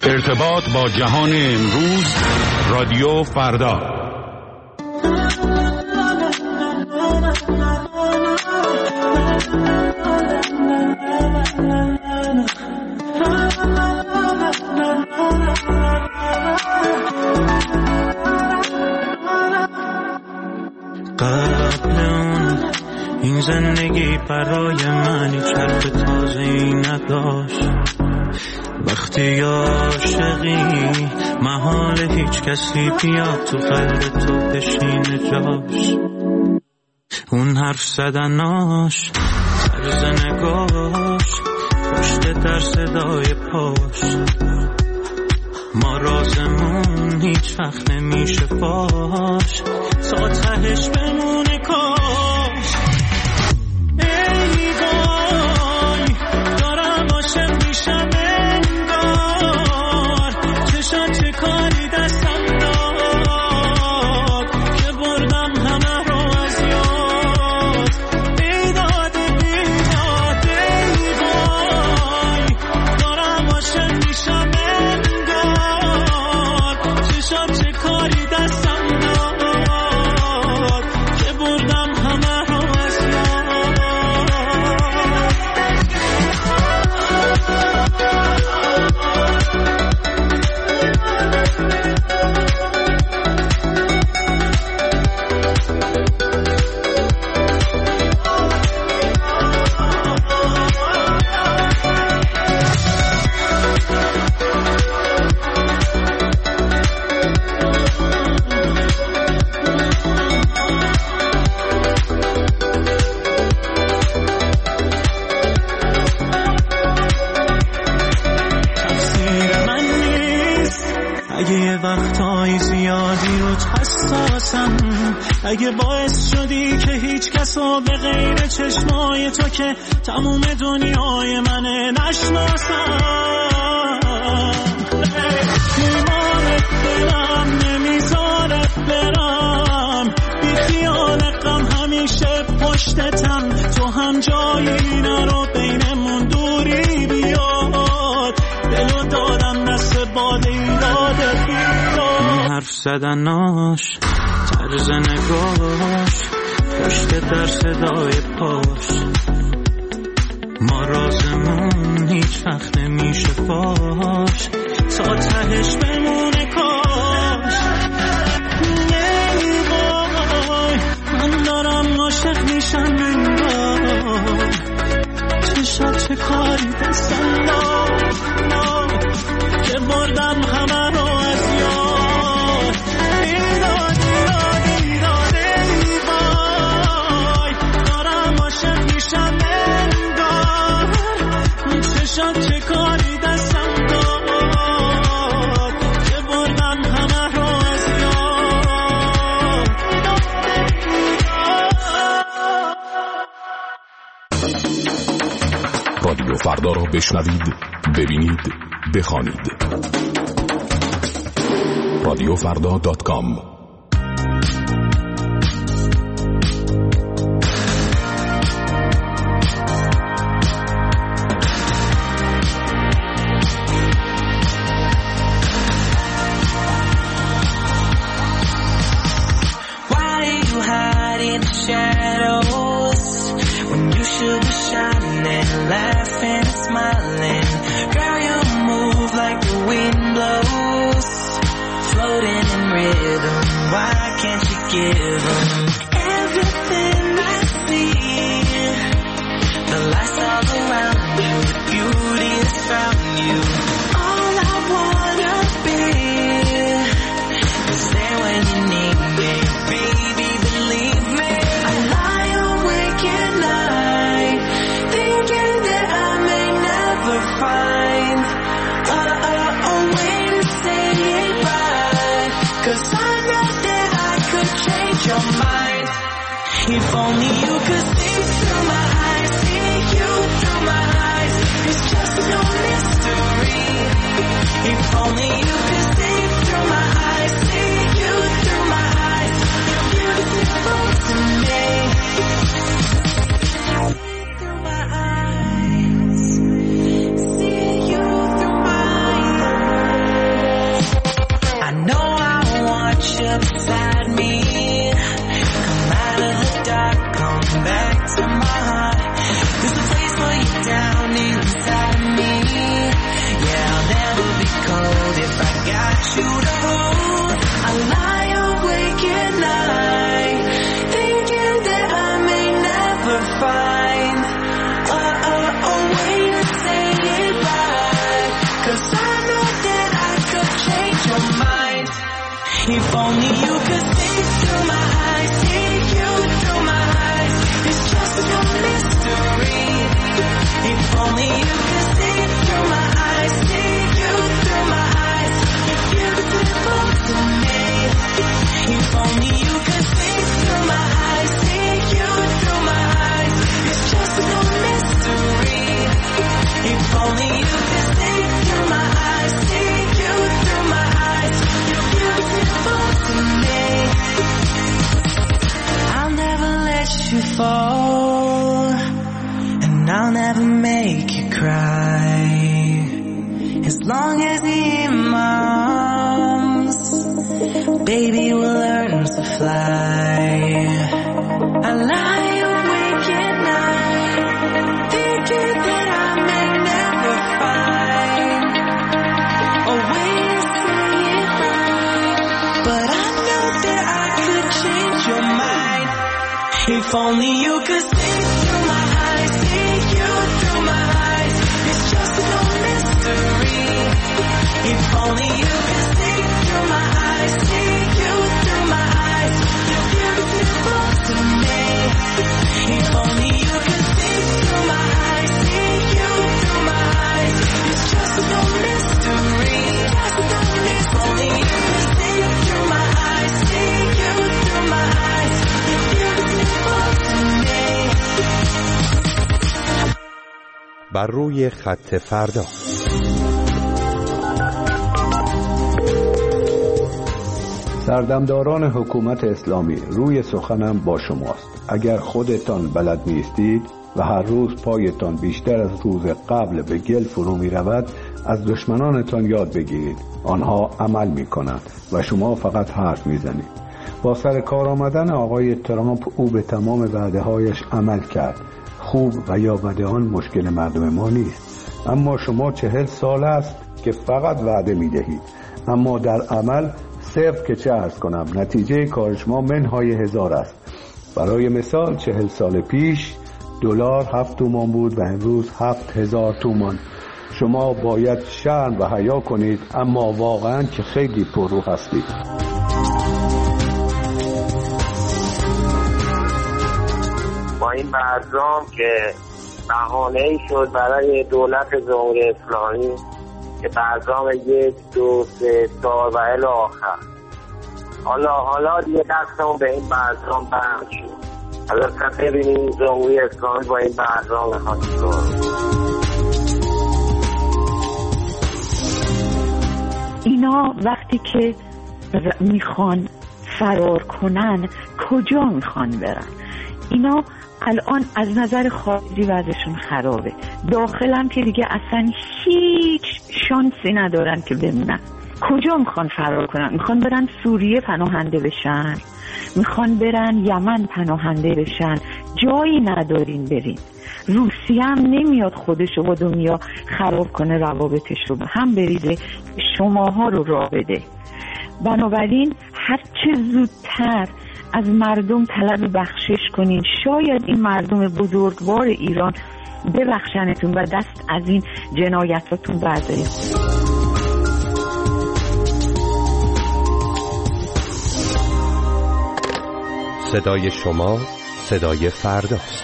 ارتباط با جهان امروز، رادیو فردا. قبل اون این زندگی برای من چرب تازه‌ای نداشت. وقتی عاشقی محال هیچ کسی بیاد تو قلب تو بشینه جاش. اون حرف زدناش، طرز نگاش، پشت در صدای پاش، ما رازمون هیچ وقت نمیشه فاش، تا تهش بمونه کاش. ای وای دارم عاشق میشم انگار، چشات چه کاری دستم داد که بردم همه رو از یاد. بیداد بیداد ای وای دارم عاشق میشم انگار، چشات چه کاری دستم داد که بردم همه رو از یاد. تقصیر من نیست اگه یه وقتایی زیادی روت حساسم، اگه باعث شدی که هیچ کسو به غیر چشمای تو که تموم دنیای منه نشناسم. ایمانت دلم نمیذاره برم، بی خیال غم همیشه پشتتم، تو هم جایی نرو بینمون دوری بیاد، دلو دادم دست باد ایراد بیاد. حرف زدناش، طرز نگاش، پشت در صدای پاش، ما رازمون هیچ وقت نمیشه فاش، تا تهش بمونه کاش. ای وای من دارم عاشق میشم انگار، چشات چه کاری دستم داد که بردم همه رو از یاد. ایراد ایراد ایراد ای وای دارم عاشق میشم انگار، چشات چه کاری دستم داد که بردم همه رو از یاد. رادیو فردا را بشنوید، ببینید، بخوانید. رادیوفردا.com. Why you hide in the shadows when you should be shining, laughing and smiling? Girl, you move like the wind blows, floating in rhythm. Why can't you give them everything I see? The lights all around you, the beauty is found you. All I wanna be is there when you need me, baby, believe me. I lie awake at night, thinking that I may never find a way to say it right, 'cause I know that I could change your mind. If only you could see through my eyes, see you through my eyes, it's just no mystery. If only you could see through my eyes, see you through my eyes, you're beautiful to me. Through my eyes, see you through my eyes. long as he in my arms, baby will learn to fly. I lie awake at night, thinking that I may never find a way to say it right, but I know that I could change your mind. If only you could see through my eyes, see you through my eyes. It's just no mystery. If only you could see through my eyes, see you through my eyes. You're beautiful to me. If only you could see through my eyes, see you through my eyes. It's just no mystery. If only you could see through my eyes, see you through my eyes. You're beautiful to me. بر روی خط فردا. سردمداران حکومت اسلامی، روی سخنم با شماست. اگر خودتان بلد نیستید و هر روز پایتان بیشتر از روز قبل به گل فرو می رود، از دشمنانتان یاد بگیرید. آنها عمل می کنند و شما فقط حرف می زنید. با سر کار آمدن آقای ترامپ او به تمام وعده هایش عمل کرد. خوب و یا بد آن مشکل مردم ما نیست، اما شما 40 سال است که فقط وعده می دهید، اما در عمل صفر که چه عرض کنم، نتیجه کار شما منهای 1000 است. برای مثال 40 سال پیش دلار 7 تومان بود و امروز 7000 تومان. شما باید شرم و حیا کنید، اما واقعا که خیلی پررو هستید. با این برنامه که بهانه‌ای شد برای دولت جمهوری اسلامی که برنامه 1 2 3 4 و الی آخر، حالا دیگه دستمون به این برنامه بند شد. حالا ببینیم جمهوری اسلامی با این برنامه میخواد چیکار. اینا وقتی که میخوان فرار کنن کجا میخوان برن؟ اینا الان از نظر خارجی وضعشون خرابه، داخل هم که دیگه اصلا هیچ شانسی ندارن که بمونن. کجا میخوان فرار کنن؟ میخوان برن سوریه پناهنده بشن، میخوان برن یمن پناهنده بشن. جایی ندارین برین. روسیه هم نمیاد خودشو با دنیا خراب کنه، روابطش رو به هم بریزه، شماها رو راه بده. بنابراین هرچه زودتر از مردم طلب بخشش کنین. شاید این مردم بزرگوار ایران ببخشنتون و دست از این جنایتاتون بردارید. صدای شما صدای فرداست.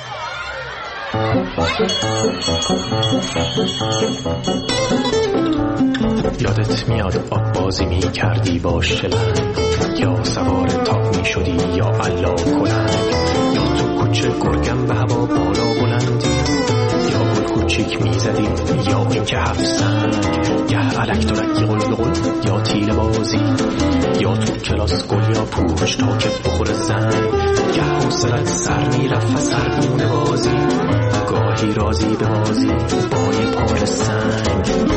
یادت میاد آب بازی می کردی با شلنگ، یا سوار تاق می شدی یا علا کنند، یا تو کوچه گرگم به هوا بالا بلندی، یا گل کوچیک می زدی یا این که 7 سنگ، گه علک دارکی قل یا تیل بازی، یا تو کلاس گل یا پوش تا که بخور زنگ، گه حوصلت سر می رفت و سرگونه بازی، گاهی رازی به بازی با یه پای سنگ.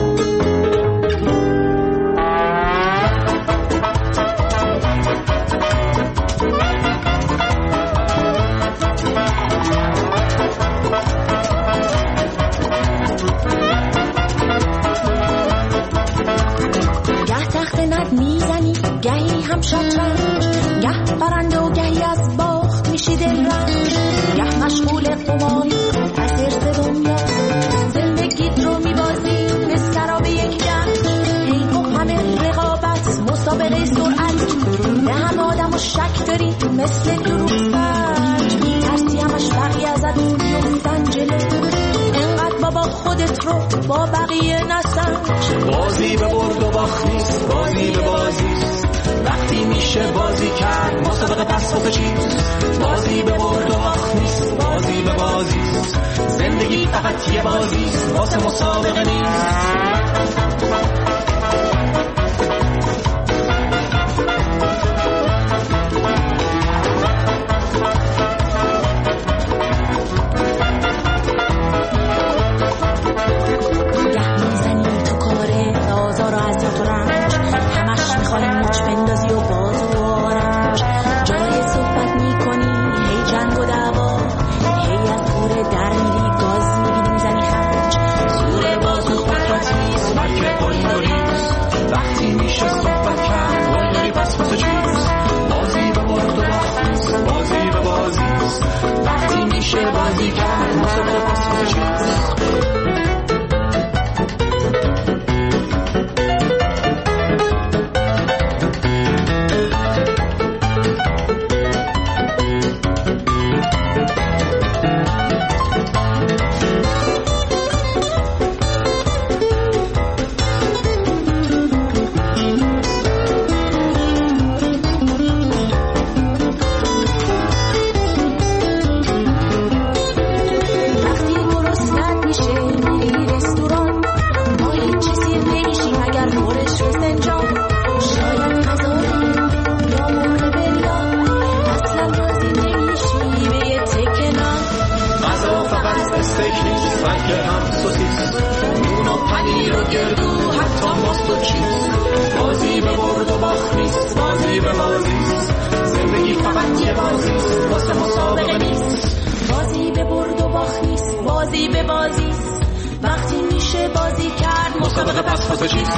گهی هم شطرنج، گه برنده و گهی از باخت میشی دلرنج، گه مشغول قماری از ارز دنیا، زندگیت رو میبازی مثل به یک جنگ، حیف و همه رقابت مسابقه سرعت، به هم آدم و شک داری مثل دروغ سنج، ترسی همش بقیه ازت بیفتن جلو، انقدر بابا خودت رو با بقیه نسنج. بازی به برد و باخت نیست، بازی به بازی، وقتی میشه بازی کرد مسابقه پس و چیز، بازی به برد و باخت نیست، بازی به بازی، زندگی فقط یه بازی واسه مسابقه نیست. گه میزنی طبقه پس چیست؟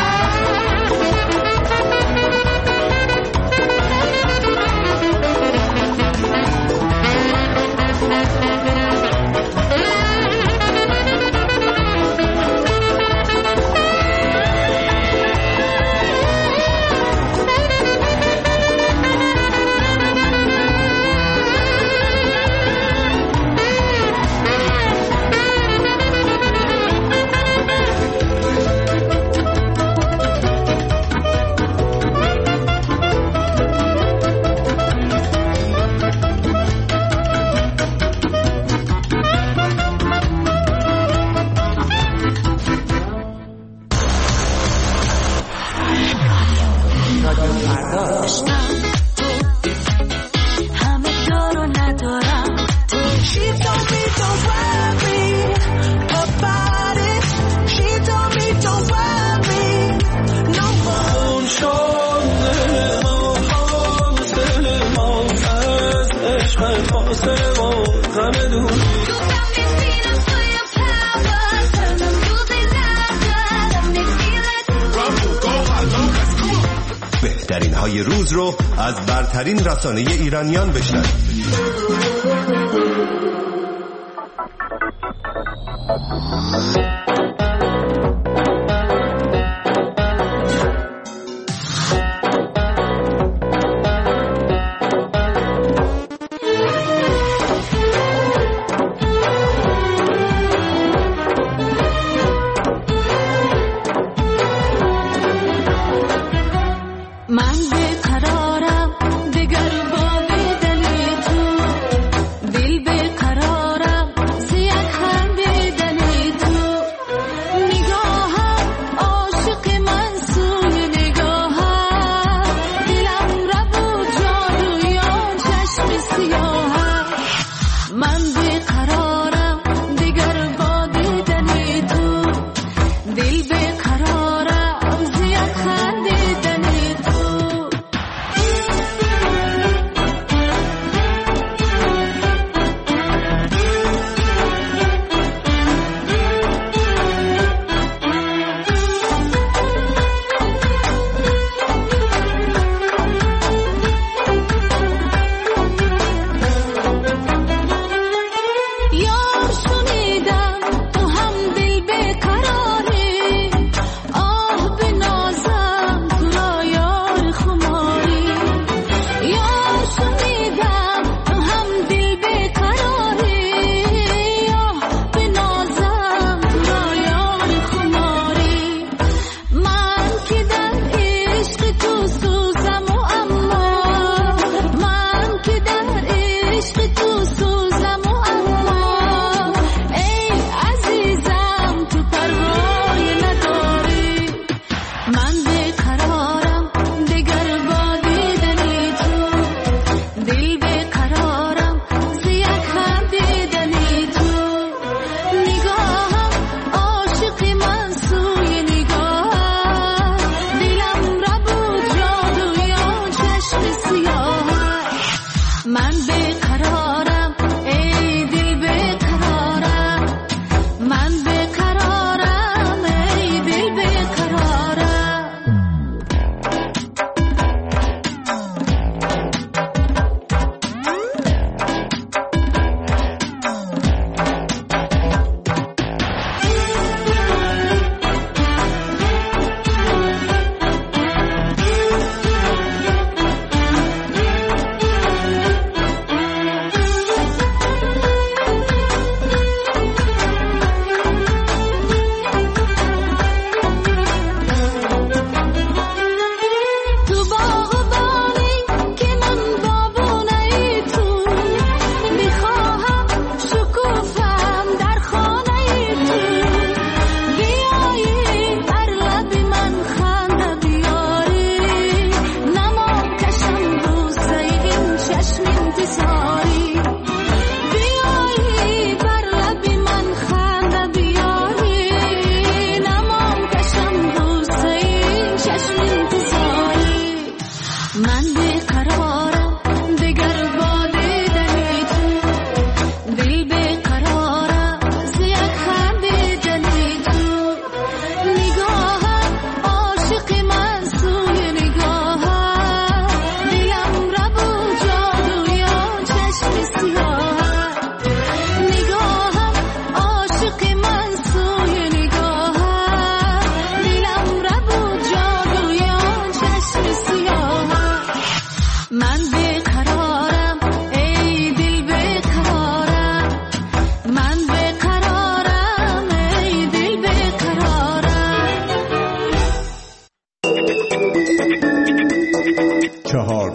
بهترین های روز رو از برترین رسانه ایرانیان بشنوید.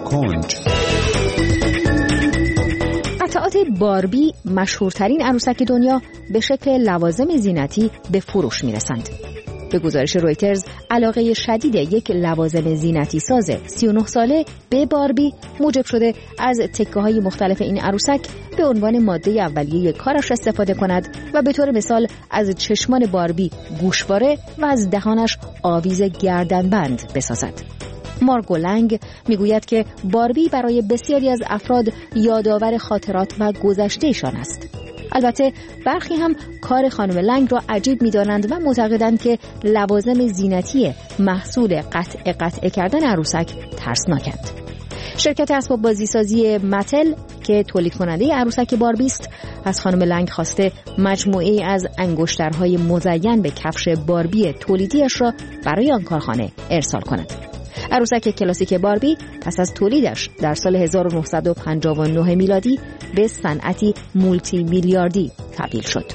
کنج. قطعات باربی، مشهورترین عروسک دنیا، به شکل لوازم زینتی به فروش میرسند. به گزارش رویترز، علاقه شدید یک لوازم زینتی ساز 39 ساله به باربی موجب شده از تکه‌های مختلف این عروسک به عنوان ماده اولیه کارش استفاده کند و به طور مثال از چشمان باربی گوشواره و از دهانش آویز گردنبند بسازد. مارگو لنگ میگوید که باربی برای بسیاری از افراد یادآور خاطرات و گذشته‌شان است. البته برخی هم کار خانم لنگ را عجیب می‌دانند و معتقدند که لوازم زینتی محصول قطع کردن عروسک ترسناکند. شرکت اسباب بازیسازی متل که تولید کننده عروسک باربی است، از خانم لنگ خواسته مجموعه‌ای از انگشترهای مزین به کفش باربی تولیدیش را برای آن کارخانه ارسال کند. عروسک کلاسیک باربی پس از تولیدش در سال 1959 میلادی به صنعتی مولتی میلیاردی تبدیل شد.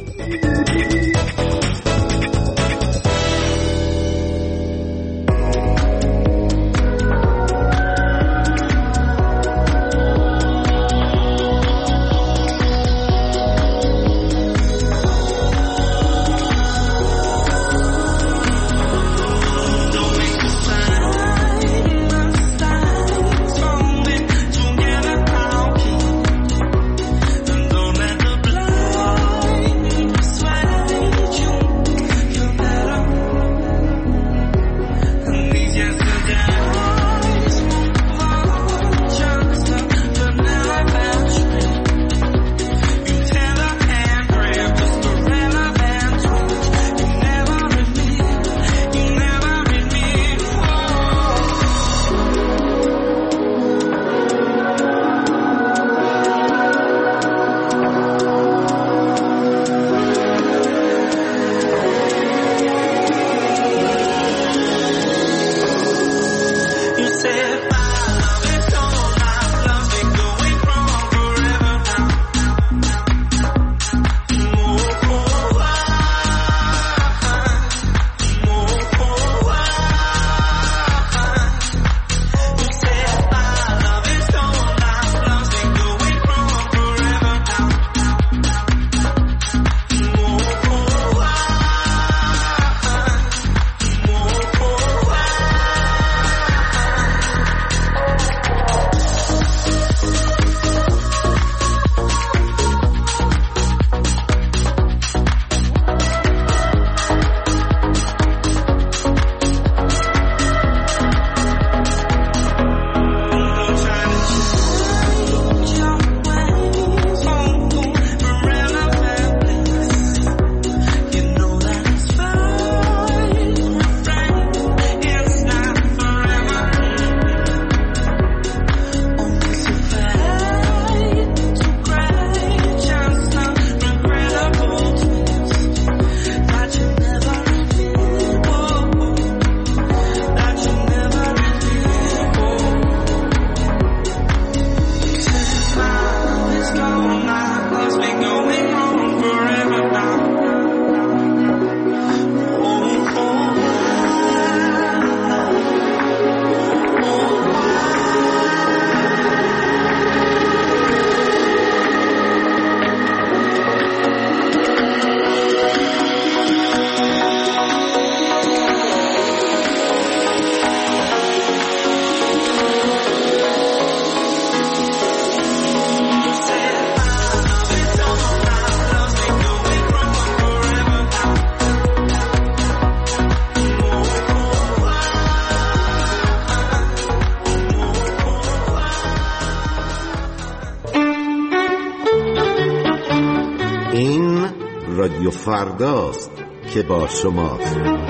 رادیو فرداست که با شماست.